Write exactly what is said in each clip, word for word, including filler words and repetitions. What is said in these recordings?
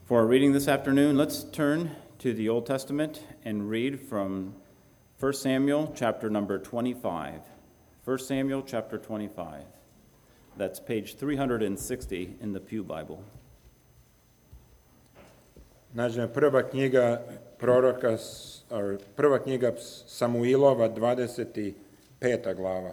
For our reading this afternoon, let's turn to the Old Testament and read from First Samuel chapter number twenty-five. First Samuel chapter twenty-five. That's page three hundred sixty in the Pew Bible. Naša prva knjiga proroka, prva knjiga Samuilova, dvadeset peta glava.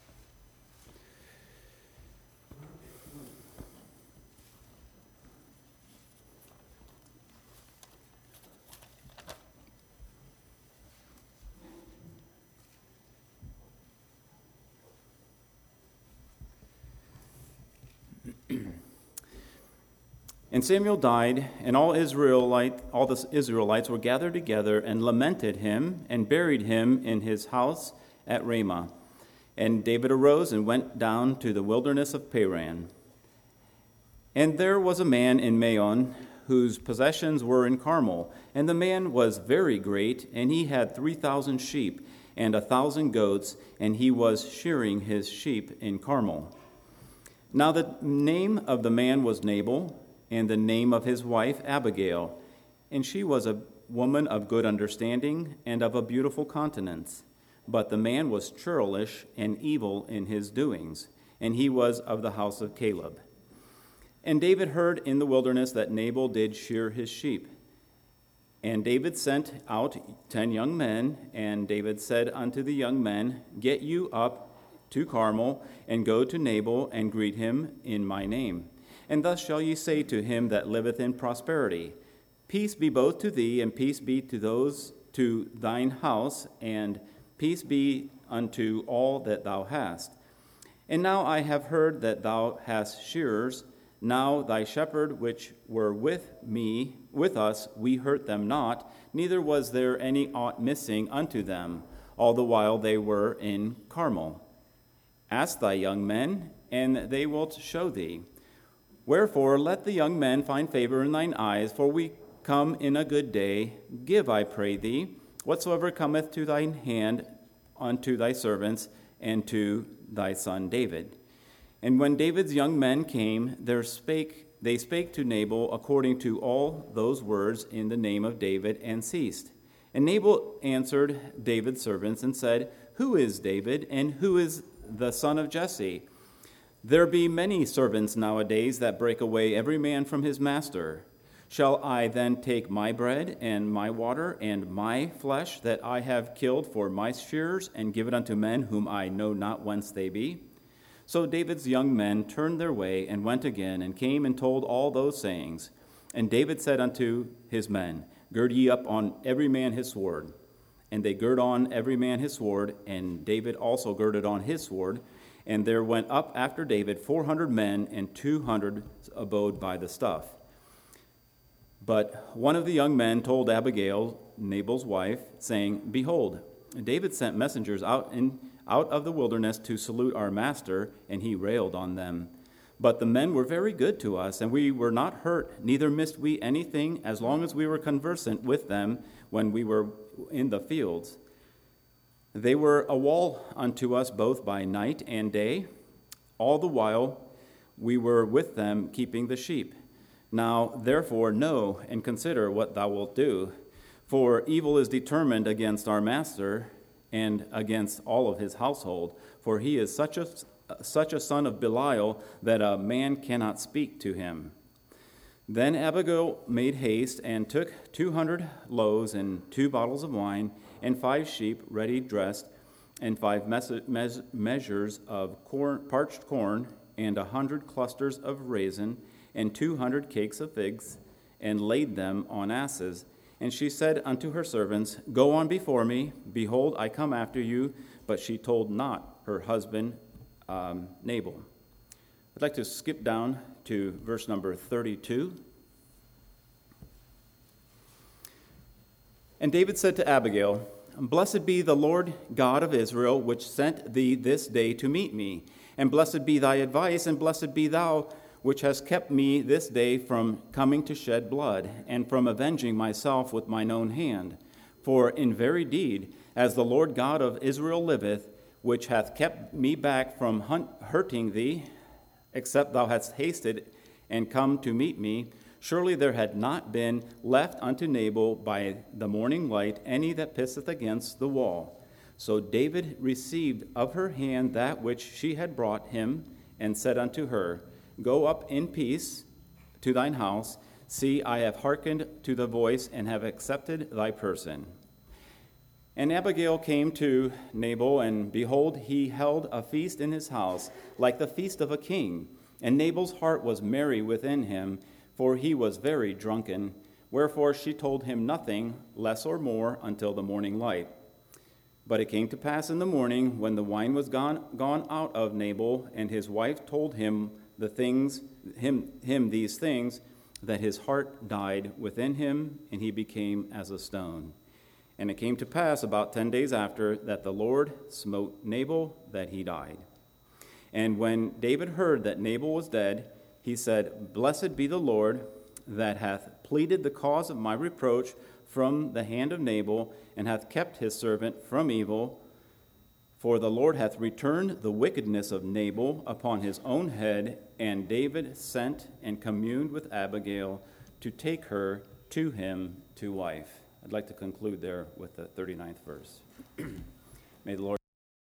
And Samuel died, and all Israelite, all the Israelites were gathered together and lamented him and buried him in his house at Ramah. And David arose and went down to the wilderness of Paran. And there was a man in Maon whose possessions were in Carmel, and the man was very great, and he had three thousand sheep and a thousand goats, and he was shearing his sheep in Carmel. Now the name of the man was Nabal, and the name of his wife Abigail, and she was a woman of good understanding and of a beautiful countenance. But the man was churlish and evil in his doings, and he was of the house of Caleb. And David heard in the wilderness that Nabal did shear his sheep. And David sent out ten young men, and David said unto the young men, Get you up to Carmel, and go to Nabal, and greet him in my name. And thus shall ye say to him that liveth in prosperity, Peace be both to thee, and peace be to those to thine house, and peace be unto all that thou hast. And now I have heard that thou hast shearers. Now thy shepherd which were with me, with us, we hurt them not, neither was there any aught missing unto them, all the while they were in Carmel. Ask thy young men, and they will show thee. Wherefore let the young men find favor in thine eyes, for we come in a good day. Give, I pray thee, whatsoever cometh to thine hand unto thy servants and to thy son David. And when David's young men came, there spake they spake to Nabal according to all those words in the name of David, and ceased. And Nabal answered David's servants and said, Who is David, and who is the son of Jesse? There be many servants nowadays that break away every man from his master. Shall I then take my bread and my water and my flesh that I have killed for my shearers and give it unto men whom I know not whence they be? So David's young men turned their way and went again and came and told all those sayings. And David said unto his men, Gird ye up on every man his sword. And they girt on every man his sword, and David also girded on his sword. And there went up after David four hundred men, and two hundred abode by the stuff. But one of the young men told Abigail, Nabal's wife, saying, Behold, David sent messengers out in out of the wilderness to salute our master, and he railed on them. But the men were very good to us, and we were not hurt, neither missed we anything, as long as we were conversant with them when we were in the fields. They were a wall unto us both by night and day. All the while we were with them keeping the sheep. Now therefore know and consider what thou wilt do. For evil is determined against our master and against all of his household. For he is such a, such a son of Belial that a man cannot speak to him. Then Abigail made haste and took two hundred loaves and two bottles of wine, and five sheep ready dressed, and five mes- mes- measures of corn, parched corn, and a hundred clusters of raisin, and two hundred cakes of figs, and laid them on asses. And she said unto her servants, Go on before me, behold, I come after you. But she told not her husband um, Nabal. I'd like to skip down to verse number thirty-two. And David said to Abigail, Blessed be the Lord God of Israel, which sent thee this day to meet me. And blessed be thy advice, and blessed be thou, which hast kept me this day from coming to shed blood, and from avenging myself with mine own hand. For in very deed, as the Lord God of Israel liveth, which hath kept me back from hunt, hurting thee, except thou hadst hasted and come to meet me, Surely there had not been left unto Nabal by the morning light any that pisseth against the wall. So David received of her hand that which she had brought him, and said unto her, Go up in peace to thine house. See, I have hearkened to the voice, and have accepted thy person. And Abigail came to Nabal, and behold, he held a feast in his house, like the feast of a king. And Nabal's heart was merry within him, for he was very drunken. Wherefore she told him nothing, less or more, until the morning light. But it came to pass in the morning, when the wine was gone, gone out of Nabal, and his wife told him the things, him, him these things, that his heart died within him, and he became as a stone. And it came to pass about ten days after that the Lord smote Nabal, that he died. And when David heard that Nabal was dead, he said, Blessed be the Lord, that hath pleaded the cause of my reproach from the hand of Nabal, and hath kept his servant from evil. For the Lord hath returned the wickedness of Nabal upon his own head. And David sent and communed with Abigail to take her to him to wife. I'd like to conclude there with the thirty-ninth verse. May the Lord.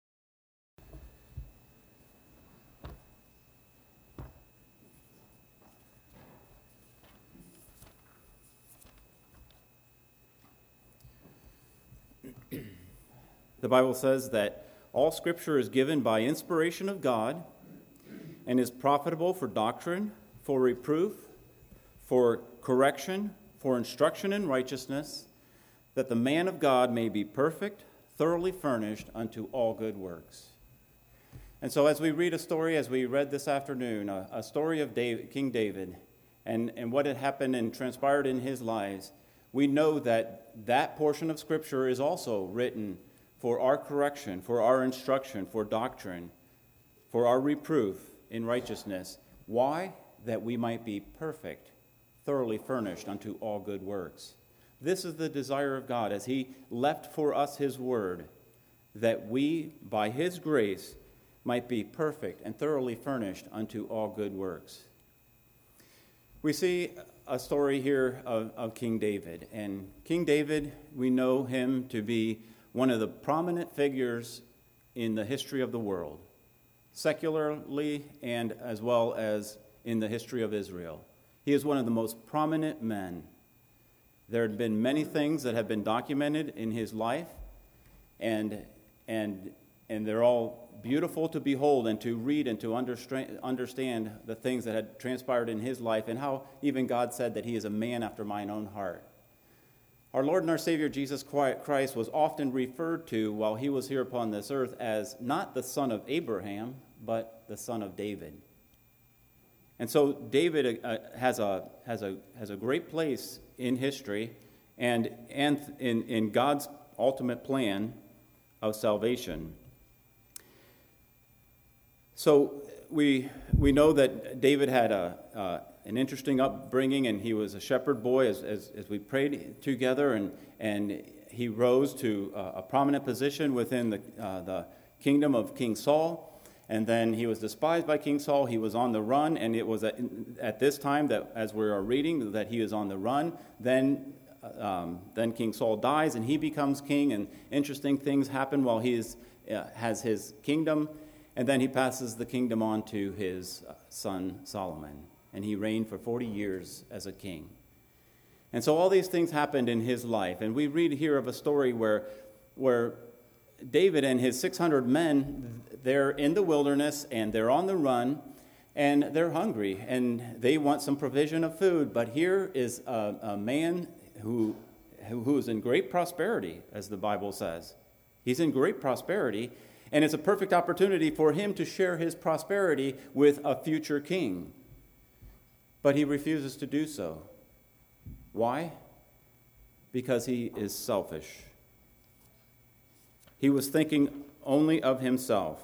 The Bible says that all Scripture is given by inspiration of God and is profitable for doctrine, for reproof, for correction, for instruction in righteousness, that the man of God may be perfect, thoroughly furnished unto all good works. And so as we read a story, as we read this afternoon, a, a story of David, King David, and, and what had happened and transpired in his lives, we know that that portion of Scripture is also written for our correction, for our instruction, for doctrine, for our reproof in righteousness. Why? That we might be perfect, thoroughly furnished unto all good works. This is the desire of God as he left for us his word, that we, by his grace, might be perfect and thoroughly furnished unto all good works. We see a story here of, of King David. And King David, we know him to be one of the prominent figures in the history of the world, secularly and as well as in the history of Israel. He is one of the most prominent men. There have been many things that have been documented in his life, and and and they're all beautiful to behold and to read and to understand, understand the things that had transpired in his life, and how even God said that he is a man after mine own heart. Our Lord and our Savior Jesus Christ was often referred to while he was here upon this earth as not the son of Abraham, but the son of David. And so David uh, has a has a has a great place in history and and in, in God's ultimate plan of salvation. So we we know that David had a uh, an interesting upbringing, and he was a shepherd boy as as, as we prayed together, and and he rose to uh, a prominent position within the uh, the kingdom of King Saul. And then he was despised by King Saul. He was on the run, and it was at, at this time that, as we are reading, that he is on the run. Then, um, then King Saul dies, and he becomes king. And interesting things happen while he is, uh, has his kingdom, and then he passes the kingdom on to his son Solomon, and he reigned for forty years as a king. And so all these things happened in his life, and we read here of a story where, where David and his six hundred men, they're in the wilderness and they're on the run and they're hungry and they want some provision of food. But here is a, a man who, who is in great prosperity, as the Bible says. He's in great prosperity, and it's a perfect opportunity for him to share his prosperity with a future king. But he refuses to do so. Why? Because he is selfish. He was thinking only of himself.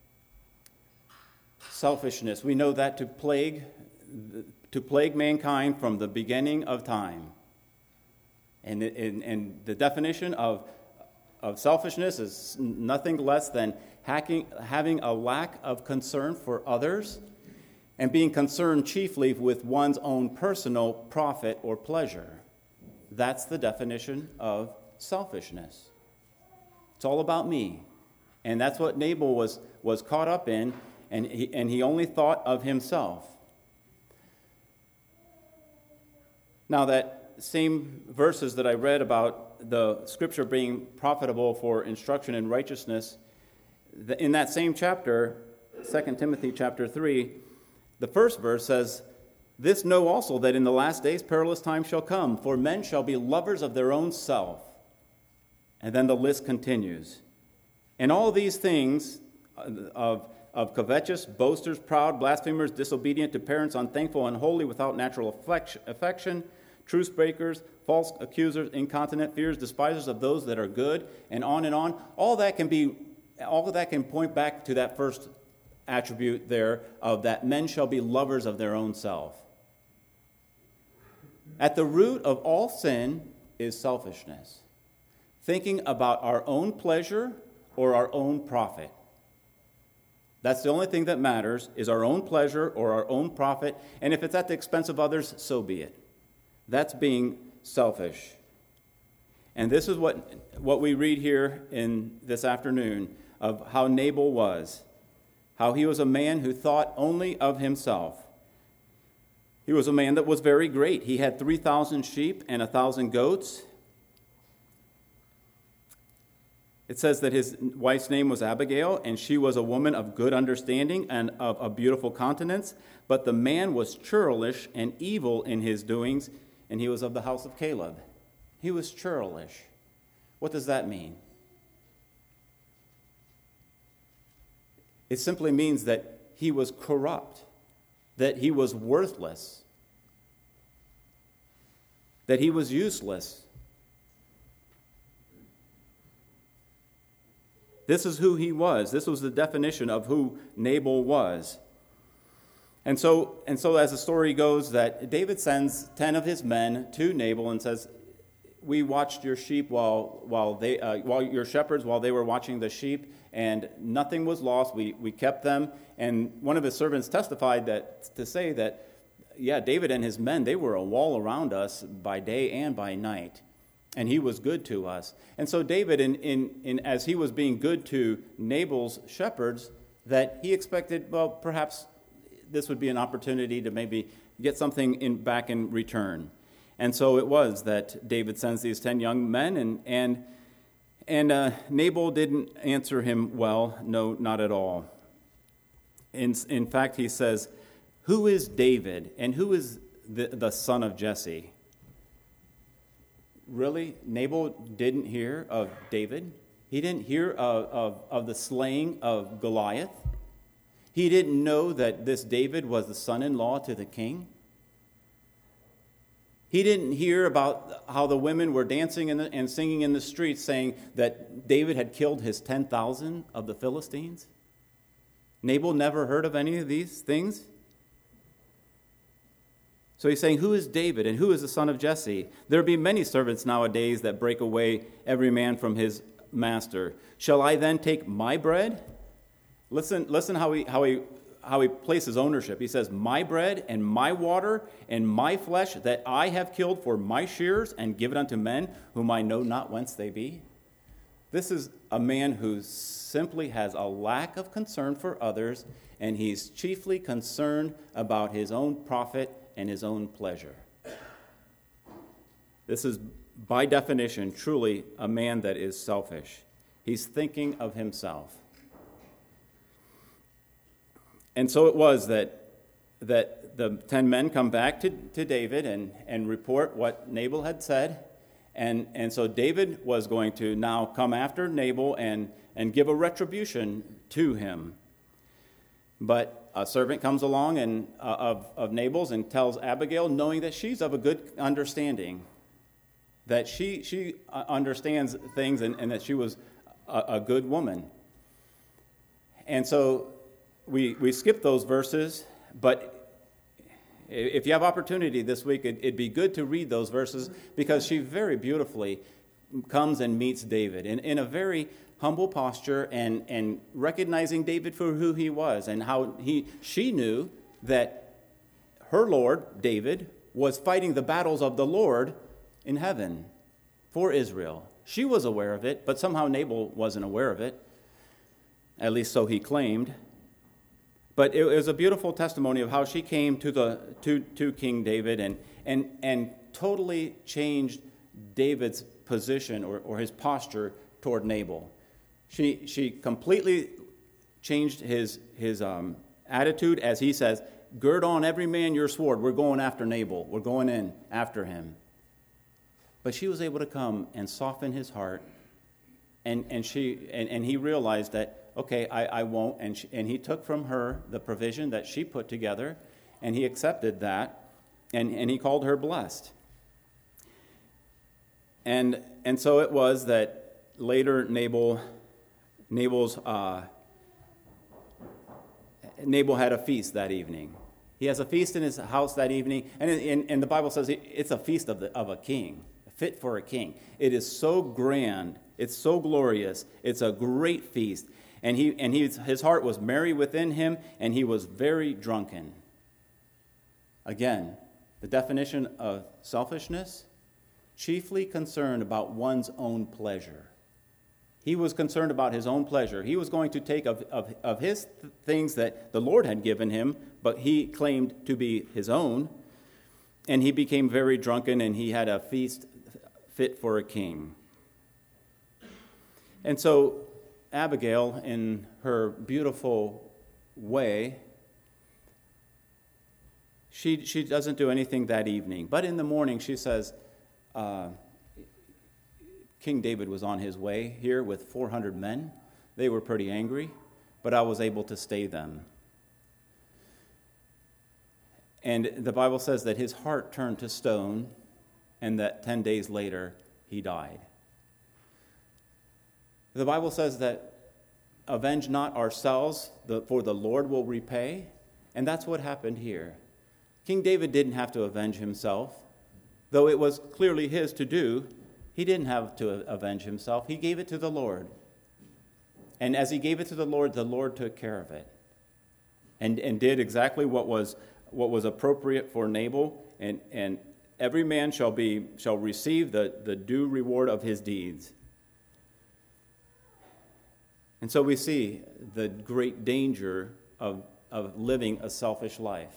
Selfishness, we know that to plague to plague mankind from the beginning of time. And, and, and the definition of, of selfishness is nothing less than hacking, having a lack of concern for others and being concerned chiefly with one's own personal profit or pleasure. That's the definition of selfishness. It's all about me. And that's what Nabal was, was caught up in, and he, and he only thought of himself. Now, that same verses that I read about the scripture being profitable for instruction in righteousness, in that same chapter, Second Timothy chapter three, the first verse says, "This know also that in the last days perilous times shall come, for men shall be lovers of their own self." And then the list continues. "And all these things of, of covetous, boasters, proud, blasphemers, disobedient to parents, unthankful, unholy, without natural affection, truce breakers, false accusers, incontinent, fears, despisers of those that are good," and on and on. All that can be, all of that can point back to that first attribute there of that men shall be lovers of their own self. At the root of all sin is selfishness, thinking about our own pleasure or our own profit. That's the only thing that matters, is our own pleasure or our own profit, and if it's at the expense of others, so be it. That's being selfish. And this is what, what we read here in this afternoon of how Nabal was, how he was a man who thought only of himself. He was a man that was very great. He had three thousand sheep and one thousand goats. It says that his wife's name was Abigail, and she was a woman of good understanding and of a beautiful countenance. But the man was churlish and evil in his doings, and he was of the house of Caleb. He was churlish. What does that mean? It simply means that he was corrupt, that he was worthless, that he was useless. This is who he was. This was the definition of who Nabal was. And so, and so as the story goes, that David sends ten of his men to Nabal and says, "We watched your sheep while while they uh, while your shepherds while they were watching the sheep, and nothing was lost. We we kept them." And one of his servants testified that to say that, yeah, David and his men, they were a wall around us by day and by night, and he was good to us. And so David, in in, in as he was being good to Nabal's shepherds, that he expected, well, perhaps this would be an opportunity to maybe get something in back in return. And so it was that David sends these ten young men, and and and uh, Nabal didn't answer him well. No, not at all. In in fact, he says, "Who is David, and who is the, the son of Jesse?" Really, Nabal didn't hear of David. He didn't hear of, of, of the slaying of Goliath. He didn't know that this David was the son-in-law to the king. He didn't hear about how the women were dancing in the, and singing in the streets, saying that David had killed his ten thousand of the Philistines. Nabal never heard of any of these things. So he's saying, who is David and who is the son of Jesse? There be many servants nowadays that break away every man from his master. Shall I then take my bread? Listen, listen how he how he how he places ownership. He says, "My bread and my water and my flesh that I have killed for my shears and given unto men whom I know not whence they be." This is a man who simply has a lack of concern for others, and he's chiefly concerned about his own profit and his own pleasure. This is, by definition, truly a man that is selfish. He's thinking of himself. And so it was that that the ten men come back to, to David and, and report what Nabal had said. And, and so David was going to now come after Nabal and, and give a retribution to him. But a servant comes along and uh, of, of Nabal's and tells Abigail, knowing that she's of a good understanding, that she, she understands things and, and that she was a, a good woman. And so We we skip those verses, but if you have opportunity this week, it, it'd be good to read those verses, because she very beautifully comes and meets David in, in a very humble posture and, and recognizing David for who he was and how he she knew that her Lord, David, was fighting the battles of the Lord in heaven for Israel. She was aware of it, but somehow Nabal wasn't aware of it. At least so he claimed. But it was a beautiful testimony of how she came to the to, to King David and and and totally changed David's position or, or his posture toward Nabal. She she completely changed his his um, attitude, as he says, "Gird on every man your sword. We're going after Nabal. We're going in after him." But she was able to come and soften his heart, and and she and, and he realized that, okay, I, I won't, and she, and he took from her the provision that she put together, and he accepted that, and, and he called her blessed. And and so it was that later Nabal, Nabal's uh, Nabal had a feast that evening. He has a feast in his house that evening, and and, and the Bible says it's a feast of the, of a king, fit for a king. It is so grand, it's so glorious, it's a great feast. And he and he, his heart was merry within him, and he was very drunken. Again, the definition of selfishness, chiefly concerned about one's own pleasure. He was concerned about his own pleasure. He was going to take of, of, of his th- things that the Lord had given him, but he claimed to be his own. And he became very drunken, and he had a feast fit for a king. And so Abigail, in her beautiful way, she she doesn't do anything that evening. But in the morning, she says, uh, King David was on his way here with four hundred men. They were pretty angry, but I was able to stay them. And the Bible says that his heart turned to stone, and that ten days later, he died. The Bible says that avenge not ourselves, for the Lord will repay. And that's what happened here. King David didn't have to avenge himself. Though it was clearly his to do, he didn't have to avenge himself. He gave it to the Lord. And as he gave it to the Lord, the Lord took care of it. And, and did exactly what was what was appropriate for Nabal. And, and every man shall be shall receive the, the due reward of his deeds. And so we see the great danger of, of living a selfish life.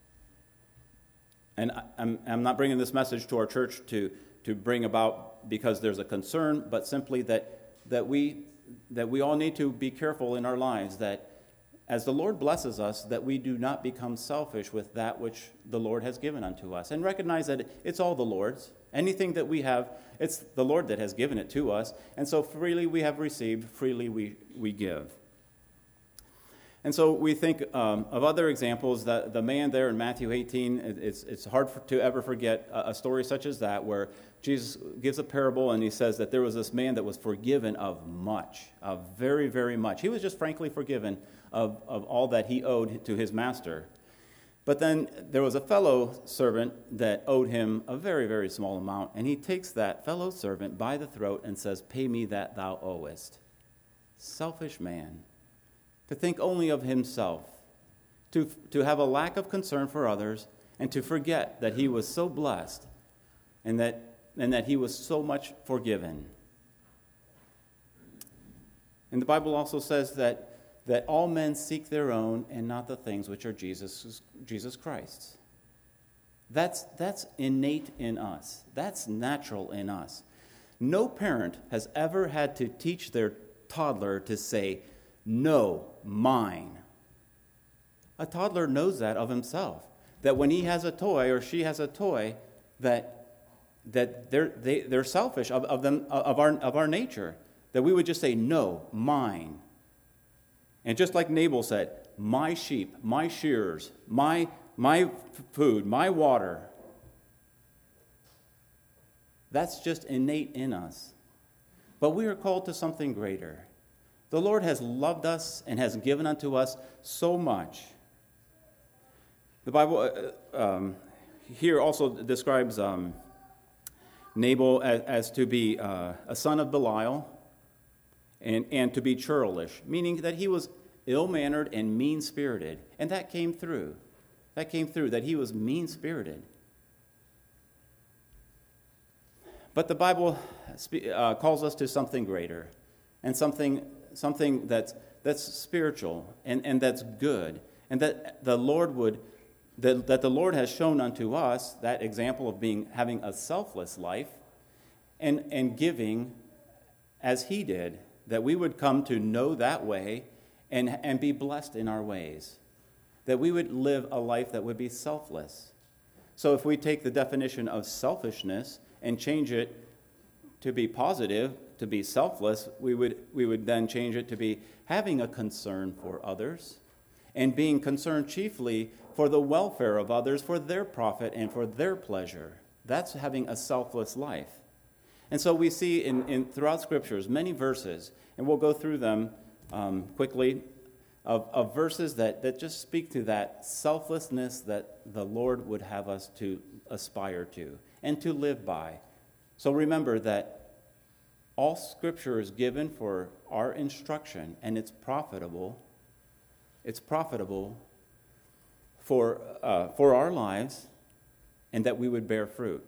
And I'm, I'm not bringing this message to our church to, to bring about because there's a concern, but simply that, that, we, that we all need to be careful in our lives, that as the Lord blesses us, that we do not become selfish with that which the Lord has given unto us. And recognize that it's all the Lord's. Anything that we have, it's the Lord that has given it to us. And so freely we have received, freely we, we give. And so we think um, of other examples. That the man there in Matthew eighteen, it's, it's hard for, to ever forget a, a story such as that, where Jesus gives a parable and he says that there was this man that was forgiven of much, of very, very much. He was just frankly forgiven of, of all that he owed to his master. But then there was a fellow servant that owed him a very, very small amount, and he takes that fellow servant by the throat and says, "Pay me that thou owest." Selfish man. To think only of himself, to, to have a lack of concern for others, and to forget that he was so blessed and that, and that he was so much forgiven. And the Bible also says that that all men seek their own and not the things which are Jesus, Jesus Christ's. That's, that's innate in us. That's natural in us. No parent has ever had to teach their toddler to say, "No, mine." A toddler knows that of himself, that when he has a toy or she has a toy, that, that they're, they, they're selfish of, of, them, of, our, of our nature, that we would just say, "No, mine." And just like Nabal said, "My sheep, my shears, my, my f- food, my water." That's just innate in us. But we are called to something greater. The Lord has loved us and has given unto us so much. The Bible uh, um, here also describes um, Nabal as, as to be uh, a son of Belial, and, and to be churlish, meaning that he was ill-mannered and mean-spirited, and that came through. That came through, that he was mean-spirited. But the Bible uh, calls us to something greater, and something something that's that's spiritual and, and that's good, and that the Lord would that, that the Lord has shown unto us that example of being having a selfless life and, and giving as he did, that we would come to know that way and, and be blessed in our ways, that we would live a life that would be selfless. So if we take the definition of selfishness and change it to be positive, to be selfless, we would we would then change it to be having a concern for others and being concerned chiefly for the welfare of others, for their profit and for their pleasure. That's having a selfless life. And so we see in, in throughout Scriptures many verses, and we'll go through them um, quickly, of, of verses that, that just speak to that selflessness that the Lord would have us to aspire to and to live by. So remember that all Scripture is given for our instruction, and it's profitable. It's profitable for uh, for our lives, and that we would bear fruit.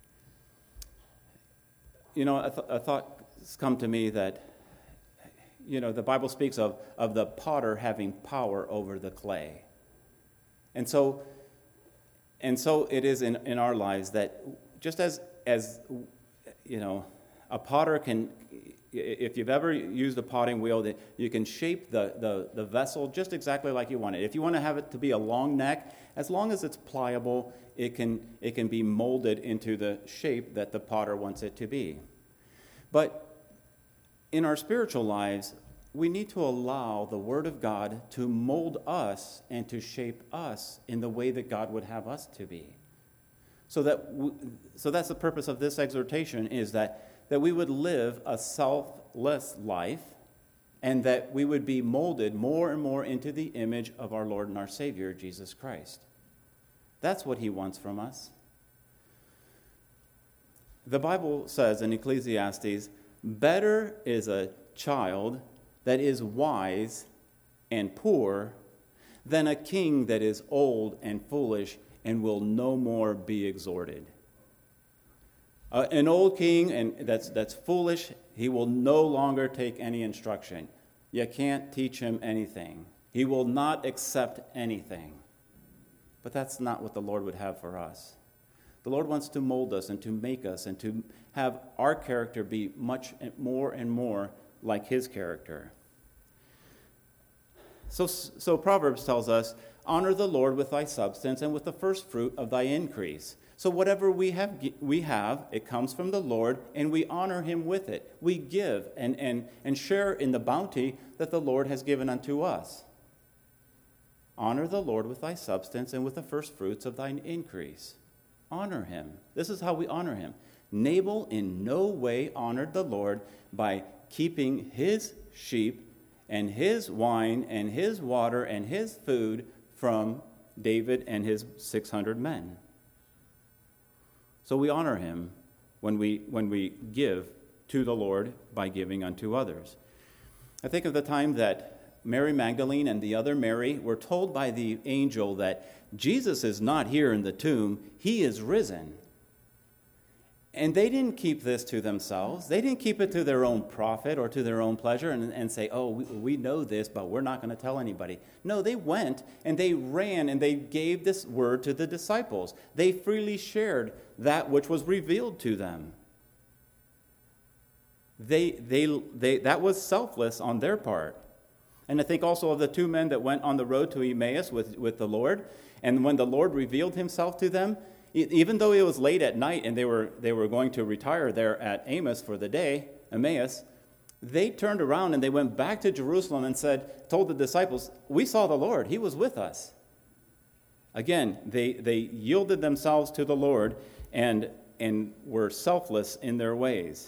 You know, a, th- a thought has come to me that, you know, the Bible speaks of, of the potter having power over the clay. And so, and so it is in, in our lives that just as, as, you know, a potter can, if you've ever used a potting wheel, that you can shape the, the, the vessel just exactly like you want it. If you want to have it to be a long neck, as long as it's pliable, it can it can be molded into the shape that the potter wants it to be. But in our spiritual lives, we need to allow the Word of God to mold us and to shape us in the way that God would have us to be. So that we, so that's the purpose of this exhortation, is that, that we would live a selfless life, and that we would be molded more and more into the image of our Lord and our Savior, Jesus Christ. That's what he wants from us. The Bible says in Ecclesiastes, better is a child that is wise and poor than a king that is old and foolish and will no more be exhorted. Uh, an old king and that's that's foolish, he will no longer take any instruction. You can't teach him anything. He will not accept anything. But that's not what the Lord would have for us. The Lord wants to mold us and to make us and to have our character be much more and more like his character. So, so Proverbs tells us, honor the Lord with thy substance and with the first fruit of thy increase. So whatever we have, we have, it comes from the Lord, and we honor him with it. We give and, and, and share in the bounty that the Lord has given unto us. Honor the Lord with thy substance and with the first fruits of thine increase. Honor him. This is how we honor him. Nabal in no way honored the Lord by keeping his sheep and his wine and his water and his food from David and his six hundred men. So we honor him when we when we give to the Lord by giving unto others. I think of the time that Mary Magdalene and the other Mary were told by the angel that Jesus is not here in the tomb, he is risen. And they didn't keep this to themselves. They didn't keep it to their own profit or to their own pleasure and, and say, oh, we, we know this, but we're not going to tell anybody. No, they went and they ran and they gave this word to the disciples. They freely shared that which was revealed to them. They, they, they, that was selfless on their part. And I think also of the two men that went on the road to Emmaus with, with the Lord. And when the Lord revealed himself to them, even though it was late at night and they were they were going to retire there at Amos for the day, Emmaus, they turned around and they went back to Jerusalem and said, told the disciples, we saw the Lord, he was with us. Again, they, they yielded themselves to the Lord and, and were selfless in their ways.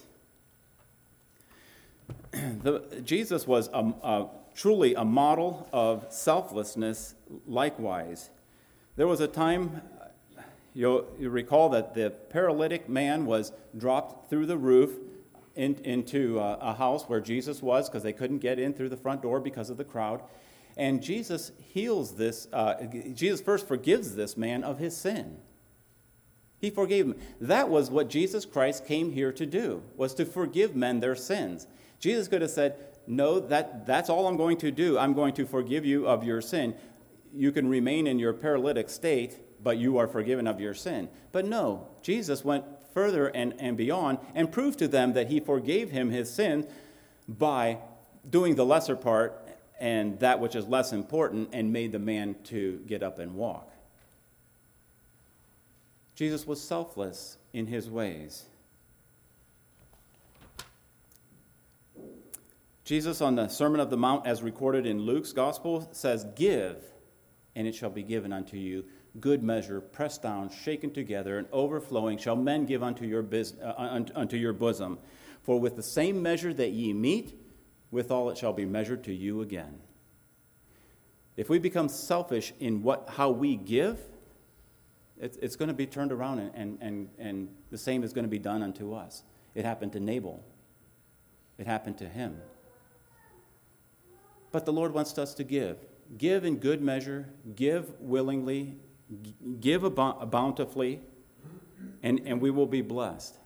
The, Jesus was a, a, truly a model of selflessness likewise. There was a time, you'll, you recall that the paralytic man was dropped through the roof in, into a, a house where Jesus was because they couldn't get in through the front door because of the crowd. And Jesus heals this, uh, Jesus first forgives this man of his sin. He forgave him. That was what Jesus Christ came here to do, was to forgive men their sins. Jesus could have said, no, that, that's all I'm going to do. I'm going to forgive you of your sin. You can remain in your paralytic state, but you are forgiven of your sin. But no, Jesus went further and, and beyond and proved to them that he forgave him his sin by doing the lesser part and that which is less important, and made the man to get up and walk. Jesus was selfless in his ways. Jesus on the Sermon of the Mount, as recorded in Luke's Gospel, says, "Give, and it shall be given unto you. Good measure, pressed down, shaken together, and overflowing, shall men give unto your, bus- uh, unto your bosom. For with the same measure that ye meet, withal it shall be measured to you again." If we become selfish in what how we give, it's, it's going to be turned around, and, and, and, and the same is going to be done unto us. It happened to Nabal. It happened to him. But the Lord wants us to give. Give in good measure, give willingly, g- give abou- bountifully, and, and we will be blessed.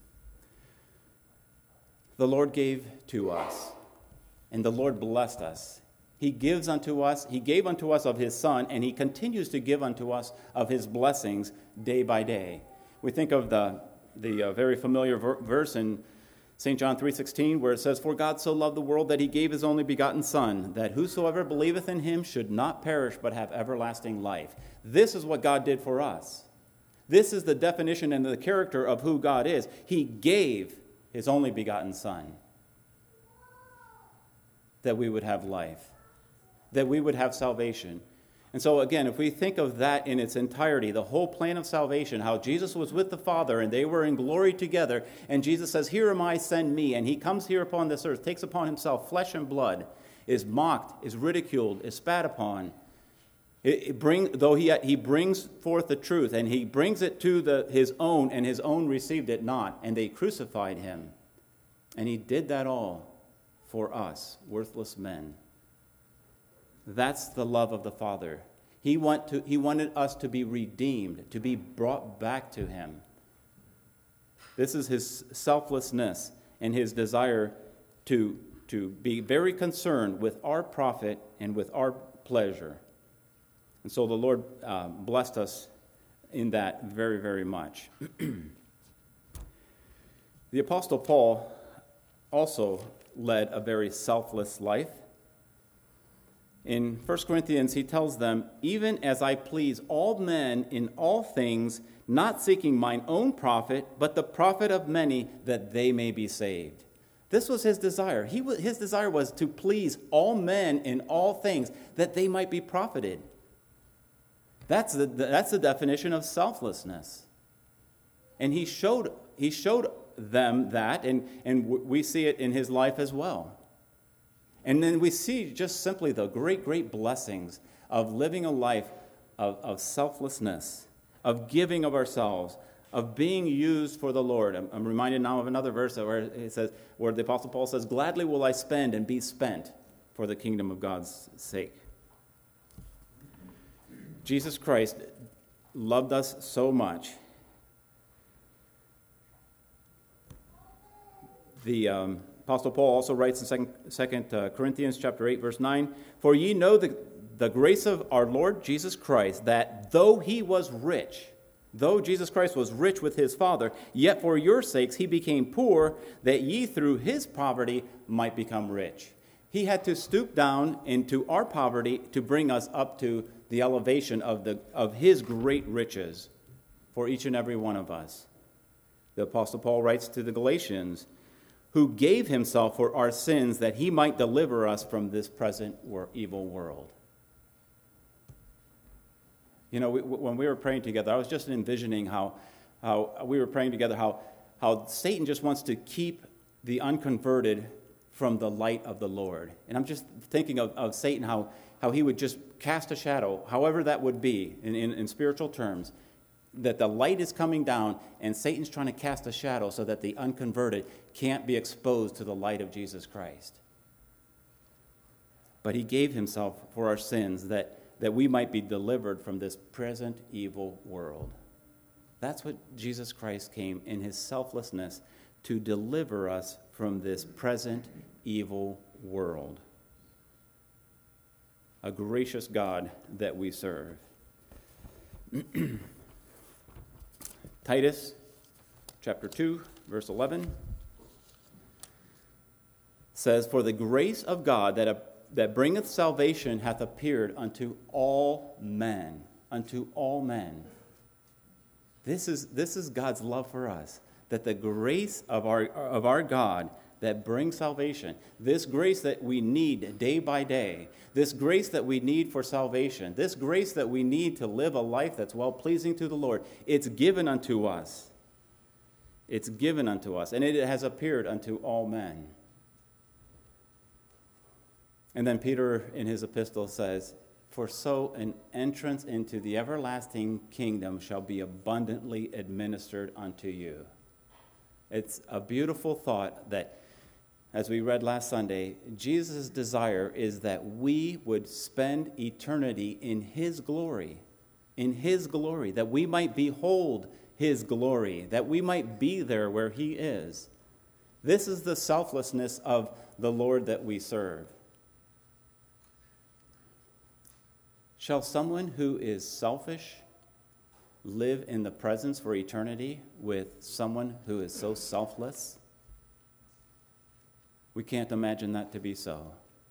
The Lord gave to us, and the Lord blessed us. He gives unto us, he gave unto us of his Son, and he continues to give unto us of his blessings day by day. We think of the, the uh, very familiar ver- verse in Saint John three sixteen, where it says, "For God so loved the world that he gave his only begotten Son, that whosoever believeth in him should not perish but have everlasting life." This is what God did for us. This is the definition and the character of who God is. He gave his only begotten Son that we would have life, that we would have salvation. And so again, if we think of that in its entirety, the whole plan of salvation, how Jesus was with the Father and they were in glory together, and Jesus says, "Here am I, send me," and he comes here upon this earth, takes upon himself flesh and blood, is mocked, is ridiculed, is spat upon. It, it bring, though he, he brings forth the truth, and he brings it to the, his own, and his own received it not, and they crucified him. And he did that all for us, worthless men. That's the love of the Father. He, want to, he wanted us to be redeemed, to be brought back to him. This is his selflessness and his desire to, to be very concerned with our profit and with our pleasure. And so the Lord uh, blessed us in that very, very much. The Apostle Paul also led a very selfless life. In First Corinthians, he tells them, "Even as I please all men in all things, not seeking mine own profit, but the profit of many, that they may be saved." This was his desire. He was, his desire was to please all men in all things, that they might be profited. That's the, that's the definition of selflessness. And he showed, he showed them that, and, and we see it in his life as well. And then we see just simply the great, great blessings of living a life of, of selflessness, of giving of ourselves, of being used for the Lord. I'm, I'm reminded now of another verse where it says, where the Apostle Paul says, "Gladly will I spend and be spent for the kingdom of God's sake." Jesus Christ loved us so much. The um, Apostle Paul also writes in Second, Second uh, Corinthians chapter eight, verse nine, "For ye know the, the grace of our Lord Jesus Christ, that though he was rich," though Jesus Christ was rich with his Father, "yet for your sakes he became poor, that ye through his poverty might become rich." He had to stoop down into our poverty to bring us up to the elevation of, the, of his great riches for each and every one of us. The Apostle Paul writes to the Galatians, "Who gave himself for our sins, that he might deliver us from this present evil world." You know, we, when we were praying together, I was just envisioning how, how we were praying together, how, how Satan just wants to keep the unconverted from the light of the Lord. And I'm just thinking of, of Satan, how, how he would just cast a shadow, however that would be in, in, in spiritual terms, that the light is coming down and Satan's trying to cast a shadow so that the unconverted can't be exposed to the light of Jesus Christ. but he gave himself for our sins that, that we might be delivered from this present evil world. That's what Jesus Christ came in his selflessness to deliver us from this present evil world. A gracious God that we serve. Titus chapter two, verse eleven says, "For the grace of God that, that bringeth salvation hath appeared unto all men." Unto all men. This is, this is God's love for us, that the grace of our, of our God that brings salvation, this grace that we need day by day, this grace that we need for salvation, this grace that we need to live a life that's well-pleasing to the Lord, it's given unto us. It's given unto us, and it has appeared unto all men. And then Peter in his epistle says, "For so an entrance into the everlasting kingdom shall be abundantly administered unto you." It's a beautiful thought that, as we read last Sunday, Jesus' desire is that we would spend eternity in his glory, in his glory, that we might behold his glory, that we might be there where he is. This is the selflessness of the Lord that we serve. Shall someone who is selfish live in the presence for eternity with someone who is so selfless? We can't imagine that to be so.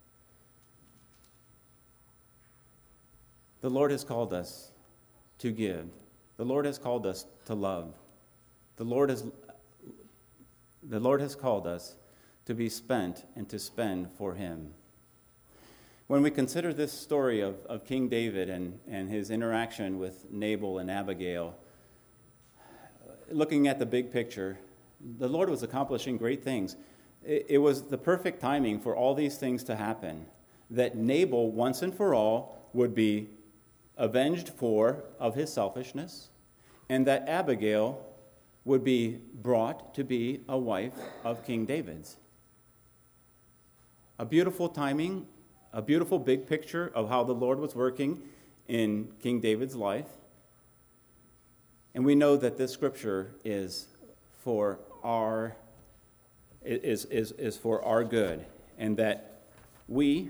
The Lord has called us to give. The Lord has called us to love. The Lord has, the Lord has called us to be spent and to spend for him. When we consider this story of, of King David and, and his interaction with Nabal and Abigail, looking at the big picture, the Lord was accomplishing great things. It, it was the perfect timing for all these things to happen, that Nabal, once and for all, would be avenged for of his selfishness, and that Abigail would be brought to be a wife of King David's. A beautiful timing, a beautiful big picture of how the Lord was working in King David's life. And we know that this scripture is for our is is is for our good, and that we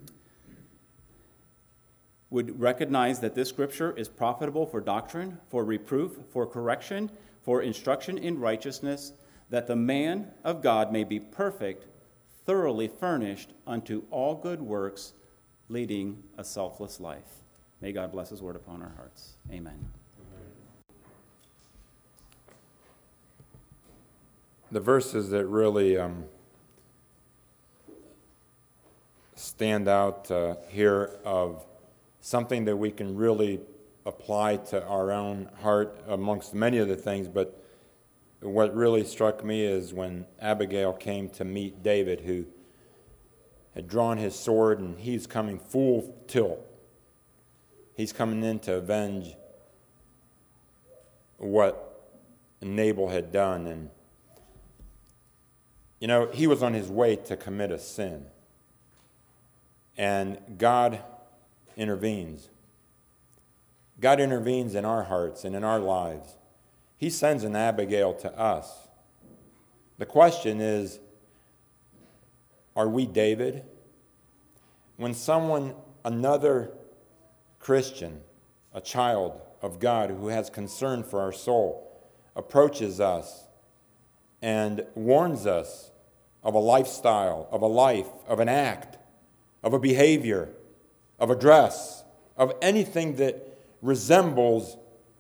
would recognize that this scripture is profitable for doctrine, for reproof, for correction, for instruction in righteousness, that the man of God may be perfect, thoroughly furnished unto all good works, leading a selfless life. May God bless his word upon our hearts. Amen. The verses that really um, stand out uh, here of something that we can really apply to our own heart amongst many of the things, but what really struck me is when Abigail came to meet David, who had drawn his sword, and he's coming full tilt. He's coming in to avenge what Nabal had done. And, you know, he was on his way to commit a sin. And God intervenes. God intervenes in our hearts and in our lives. He sends an Abigail to us. The question is, are we David? When someone, another Christian, a child of God who has concern for our soul, approaches us and warns us of a lifestyle, of a life, of an act, of a behavior, of a dress, of anything that resembles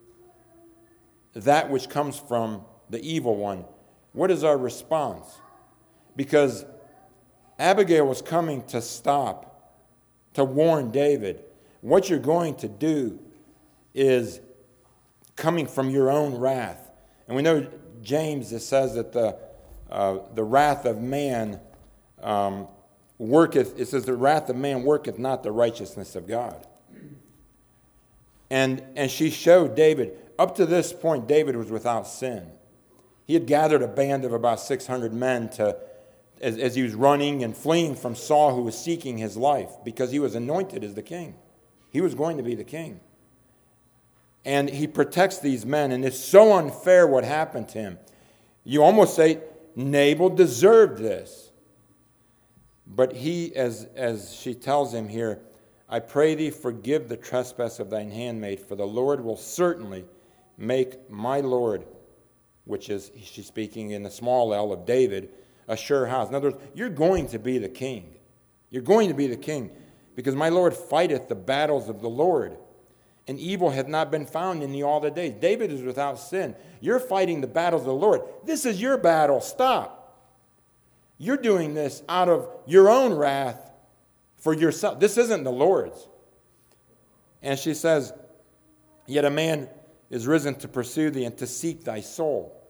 that which comes from the evil one, what is our response? Because Abigail was coming to stop, to warn David. What you're going to do is coming from your own wrath. And we know James, it says that the uh, the wrath of man um, worketh, it says the wrath of man worketh not the righteousness of God. And and she showed David, up to this point, David was without sin. He had gathered a band of about six hundred men to, as, as he was running and fleeing from Saul, who was seeking his life, because he was anointed as the king. He was going to be the king. And he protects these men, and it's so unfair what happened to him. You almost say, Nabal deserved this. But he, as, as she tells him here, I pray thee forgive the trespass of thine handmaid, for the Lord will certainly make my Lord, which is, she's speaking in the small L of David, a sure house. In other words, you're going to be the king. You're going to be the king, because my Lord fighteth the battles of the Lord, and evil hath not been found in thee all the days. David is without sin. You're fighting the battles of the Lord. This is your battle. Stop. You're doing this out of your own wrath for yourself. This isn't the Lord's. And she says, yet a man is risen to pursue thee and to seek thy soul.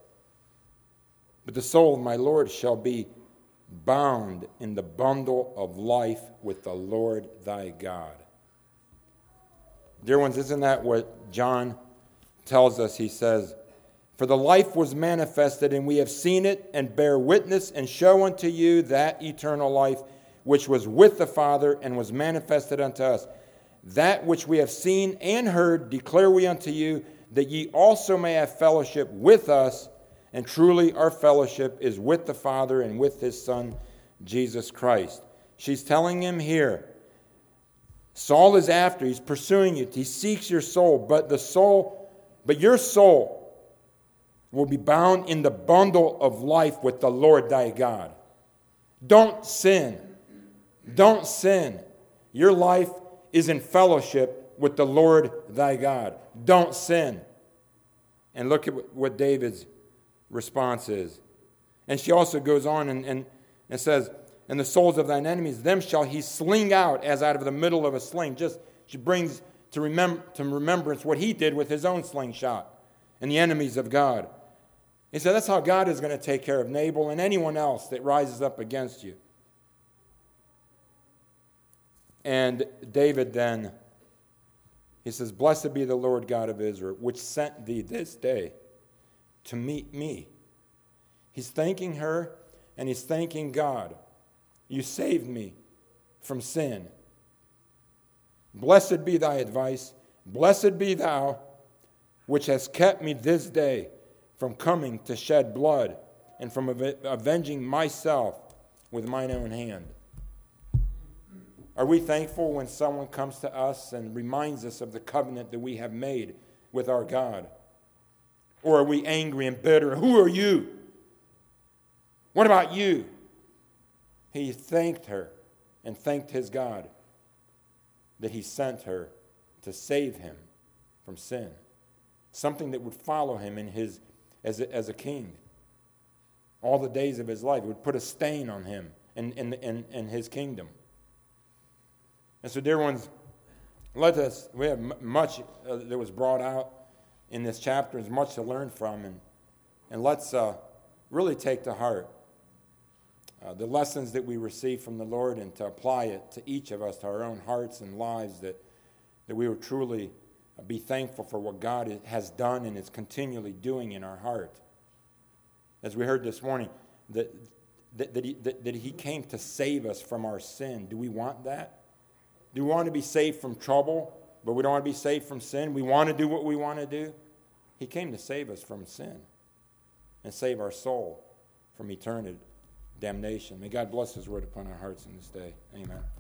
But the soul of my Lord shall be bound in the bundle of life with the Lord thy God. Dear ones, isn't that what John tells us? He says, for the life was manifested, and we have seen it, and bear witness, and show unto you that eternal life, which was with the Father, and was manifested unto us. That which we have seen and heard declare we unto you, that ye also may have fellowship with us. And truly our fellowship is with the Father and with his Son, Jesus Christ. She's telling him here, Saul is after, he's pursuing you, he seeks your soul, but the soul, but your soul will be bound in the bundle of life with the Lord thy God. Don't sin. Don't sin. Your life is in fellowship with the Lord thy God. Don't sin. And look at what David's response is. And she also goes on and, and, and says, and the souls of thine enemies, them shall he sling out as out of the middle of a sling. Just, she brings to, remember, to remembrance what he did with his own slingshot and the enemies of God. He said, that's how God is going to take care of Nabal and anyone else that rises up against you. And David then, he says, blessed be the Lord God of Israel, which sent thee this day to meet me. He's thanking her, and he's thanking God. You saved me from sin. Blessed be thy advice. Blessed be thou, which hast kept me this day from coming to shed blood and from avenging myself with mine own hand. Are we thankful when someone comes to us and reminds us of the covenant that we have made with our God? Or are we angry and bitter? Who are you? What about you? He thanked her and thanked his God that he sent her to save him from sin. Something that would follow him in his as a, as a king. All the days of his life. It would put a stain on him and, and, and, and his kingdom. And so, dear ones, let us, we have much uh, that was brought out in this chapter. There's much to learn from. And, and let's uh, really take to heart uh, the lessons that we receive from the Lord and to apply it to each of us, to our own hearts and lives, that, that we would truly be thankful for what God has done and is continually doing in our heart. As we heard this morning, that, that, that, he, that, that he came to save us from our sin. Do we want that? Do we want to be saved from trouble, but we don't want to be saved from sin? We want to do what we want to do? He came to save us from sin and save our soul from eternal damnation. May God bless his word upon our hearts in this day. Amen.